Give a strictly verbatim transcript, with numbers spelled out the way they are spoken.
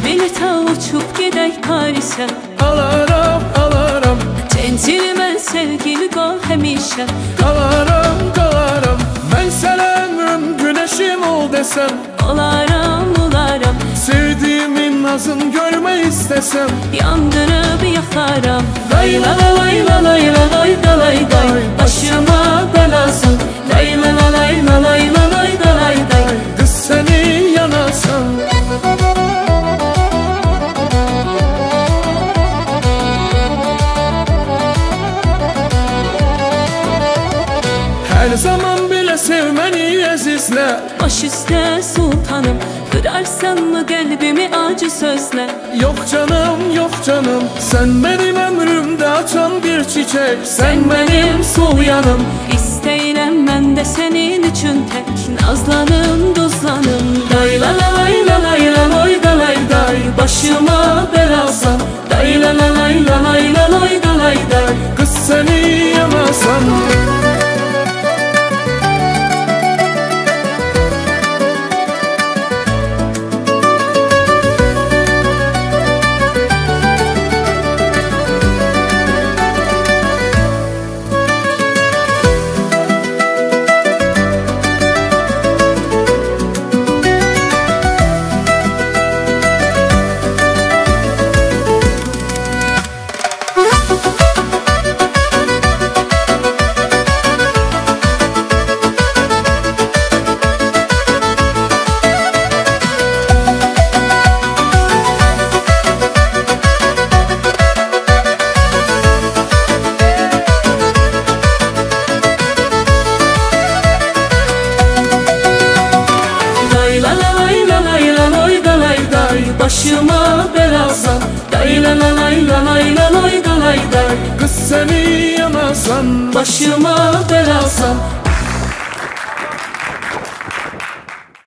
bilet al uçup gedək Parisə. Alaram, alaram, Centilmen sevgili qal həmişə. qalaram, qalaram. Mən sənə ömrüm güneşim ol desem, Olaram, olaram, sevdiğimin nazın görme istesem. yandırıb yaxaram. Layla la layla layla layla layla, Başıma belasın. Layla la layla layla layla layla. kız seni yanasan. Her zaman bile sevmeni azizle. Baş üstə sultanım, qırarsan mı qəlbimi acı sözlə? Yok canım, yok canım, sen benim ömrümde açan bir çiçek. Sen benim sol yanım. İstəyirəm mən də sənin üçün tək, nazlanım, duzlanım. Layla la layla layla layla layla, başıma belasan. Layla la layla layla layla layla, kız seni yanasan. Başıma belasan. Layla la layla layla layla layla, kız seni yanasan. Başıma belasan.